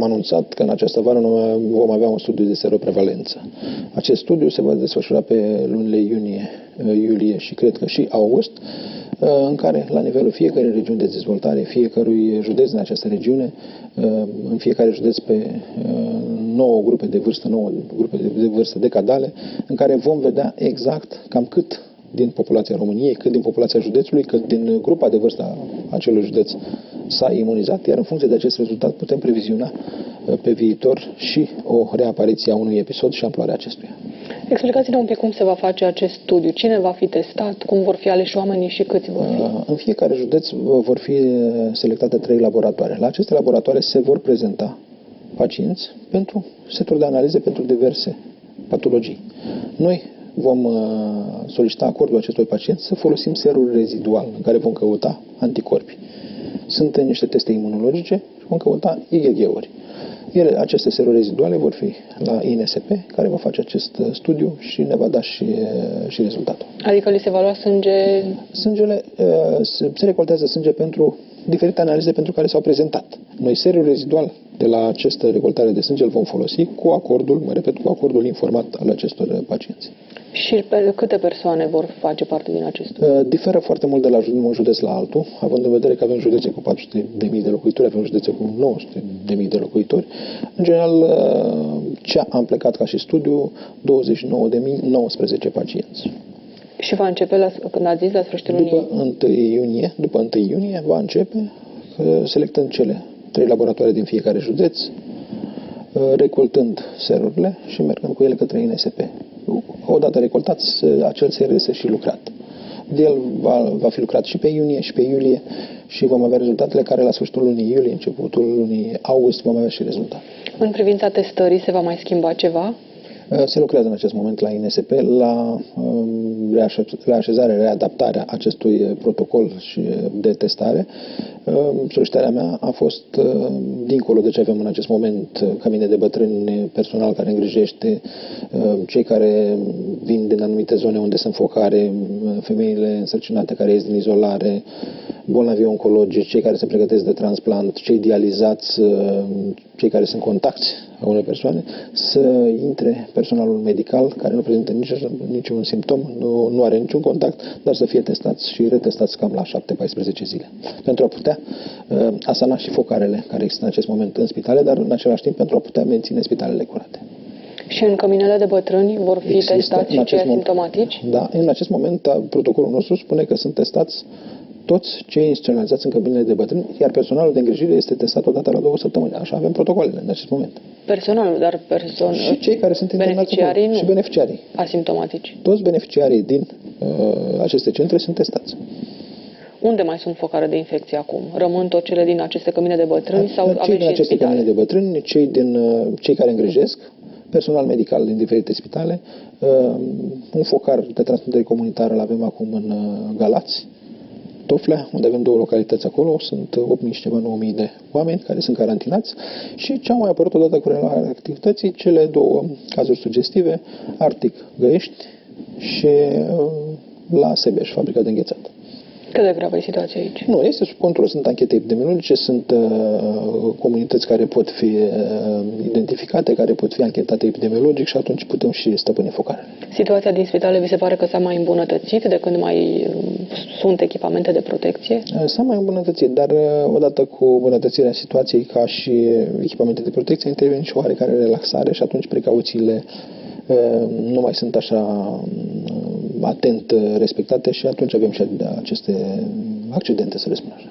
anunțat că în această vară vom avea un studiu de seroprevalență. Acest studiu se va desfășura pe lunile iunie, iulie și cred că și august, în care, la nivelul fiecărei regiuni de dezvoltare, fiecărui județ din această regiune, în fiecare județ pe 9 grupe de vârstă decadale, în care vom vedea exact cam cât din populația României, cât din populația județului, cât din grupa de vârstă a acelui județ s-a imunizat, iar în funcție de acest rezultat putem previziona pe viitor și o reapariție a unui episod și amploarea acestuia. Explicați-ne un pic cum se va face acest studiu, cine va fi testat, cum vor fi aleși oamenii și câți vor fi? În fiecare județ vor fi selectate 3 laboratoare. La aceste laboratoare se vor prezenta pacienți pentru seturi de analize pentru diverse patologii. Noi vom solicita acordul acestor pacienți să folosim serul rezidual în care vom căuta anticorpi. Sunt niște teste imunologice și vom căuta IgG-uri. Aceste seruri reziduale vor fi la INSP, care va face acest studiu și ne va da și rezultatul. Adică li se va lua sânge? Se recoltează sânge pentru diferite analize pentru care s-au prezentat. Noi serul rezidual de la această recoltare de sânge îl vom folosi cu acordul informat al acestor pacienți. Și câte persoane vor face parte din acest studiu? Diferă foarte mult de la un județ la altul, având în vedere că avem județe cu 400.000 de locuitori, avem județe cu 900.000 de locuitori. În general, ce am plecat ca și studiu, 29.019 pacienți. Și va începe, când ați zis, la sfârșitul lunii? După 1 iunie va începe, selectând cele 3 laboratoare din fiecare județ, recoltând serurile și mergând cu ele către INSP. Odată recoltați, acel ser este și lucrat. De el va fi lucrat și pe iunie și pe iulie și vom avea rezultatele care la sfârșitul lunii iulie, începutul lunii august, vom avea și rezultate. În privința testării se va mai schimba ceva? Se lucrează în acest moment la INSP la reașezarea, readaptarea acestui protocol și de testare. Solicitarea mea a fost, dincolo de ce avem în acest moment, cabine de bătrâni, personal care îngrijește, cei care vin din anumite zone unde sunt focare, femeile însărcinate care ies din izolare, bolnavii oncologici, cei care se pregătesc de transplant, cei dializați, cei care sunt contacti a unei persoane, să intre personalul medical care nu prezintă niciun simptom, nu are niciun contact, dar să fie testați și retestați cam la 7-14 zile. Pentru a putea asana și focarele care există în acest moment în spitale, dar în același timp pentru a putea menține spitalele curate. Și în căminele de bătrâni vor fi testați și cei asimptomatici? Da, în acest moment protocolul nostru spune că sunt testați toți cei instituționalizați în cabinele de bătrâni, iar personalul de îngrijire este testat odată la 2 săptămâni. Așa avem protocolele în acest moment. Personalul, dar și cei care sunt beneficiarii nu. Și beneficiarii. Asimptomatici. Toți beneficiarii din aceste centre sunt testați. Unde mai sunt focare de infecție acum? Rămân tot cele din aceste cămine de bătrâni sau cei aveți din aceste cămine de bătrâni, cei care îngrijesc, personal medical din diferite spitale, un focar de transmitere comunitară îl avem acum în Galați, Toflea, unde avem 2 localități acolo, sunt 8.000 și ceva, 9.000 de oameni care sunt carantinați și ce au mai apărut odată cu reluarea activității, cele 2 cazuri sugestive, Arctic Găiești și la Sebeș, fabrica de înghețat. Cât de gravă e situația aici? Nu, este sub control, sunt anchete epidemiologice, sunt comunități care pot fi identificate, care pot fi anchetate epidemiologic și atunci putem și stăpâni focarele. Situația din spitale vi se pare că s-a mai îmbunătățit de când mai sunt echipamente de protecție? S-a mai îmbunătățit, dar odată cu îmbunătățirea situației ca și echipamente de protecție intervine și oarecare relaxare și atunci precauțiile nu mai sunt așa atent respectate și atunci avem și aceste accidente, să le spun așa.